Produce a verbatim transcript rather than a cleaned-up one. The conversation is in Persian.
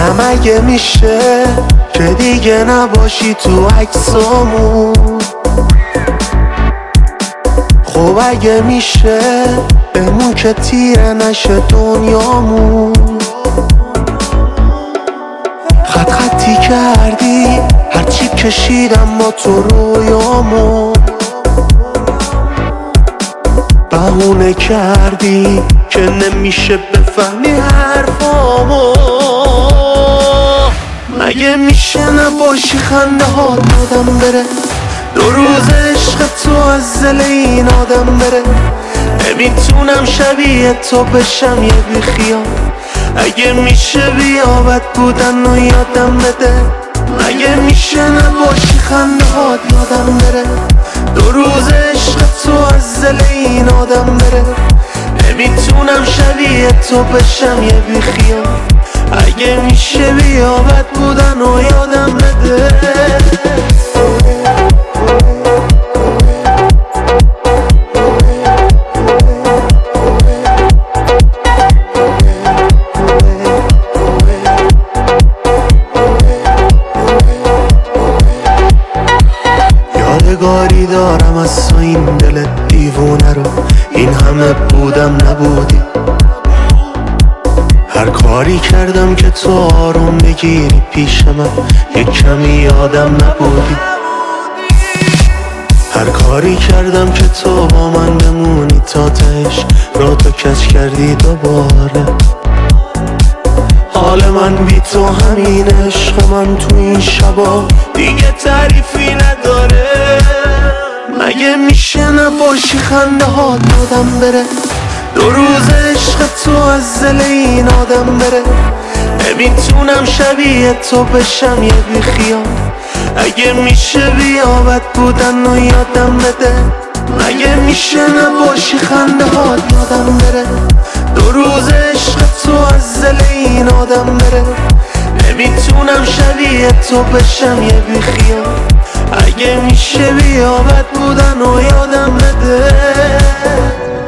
میگم اگه میشه که دیگه نباشی تو عکسامون. خب اگه میشه بمون که تیره نشه دنیامون. خط خطی کردی هرچی کشیدم با تو رویامون. بهونه کردی که نمیشه بفهمی حرفامو. مگه میشه نباشی خنده ها دادم بره، دو روز عشق تو از دل این آدم بره. نمیتونم شبیه تو بشم یه بیخیال، اگه میشه بیا بد بودن و یادم بده. مگه میشه نباشی خنده ها یادم بره، دو روز عشق تو از دل این آدم بره. نمیتونم شبیه تو بشم یه بیخیال، اگه میشه بیا بد بودن و یادم بده. یادگاری دارم از تو این دل دیوونه رو، این همه بودم نبودی. هر کاری کردم که تو آروم بگیری پیش من، یک کمی یادم نبودی. هر کاری کردم که تو با من بمونی تا تهش، را تو کج کردی دوباره. حال من بی تو همین، عشق من تو این شبا دیگه تعریفی نداره. مگه میشه نباشی خنده ها دادم بره، دو روز عشق تو از دل این آدم بره. نمیتونم شبیه تو بشم یه بیخیال، اگه میشه بیا بد بودن و یادم بده. مگه میشه نباشی خنده ها یادم بره، دو روز عشق تو از دل این آدم بره. نمیتونم شبیه تو بشم یه بیخیال، اگه میشه بیا بد بودن و یادم بده.